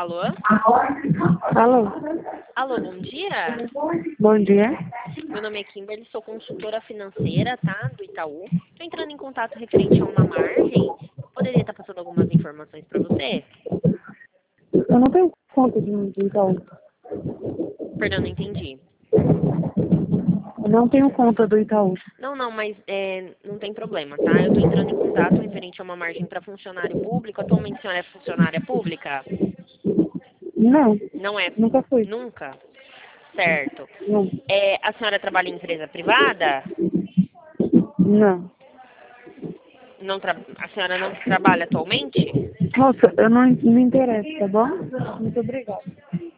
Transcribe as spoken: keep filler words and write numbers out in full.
Alô? Alô? Alô, bom dia. Bom dia. Meu nome é Kimberly, sou consultora financeira, tá? Do Itaú. Estou entrando em contato referente a uma margem. Poderia estar passando algumas informações para você? Eu não tenho conta de, de Itaú. Perdão, não entendi. Eu não tenho conta do Itaú. Não, não, mas é, não tem problema, tá? Eu estou entrando em contato referente a uma margem para funcionário público. Atualmente a senhora é funcionária pública? Não, Não é? nunca fui. Nunca? Certo. Não. É, a senhora trabalha em empresa privada? Não. Não tra... A senhora não trabalha atualmente? Nossa, eu não me interesso, tá bom? Muito obrigada.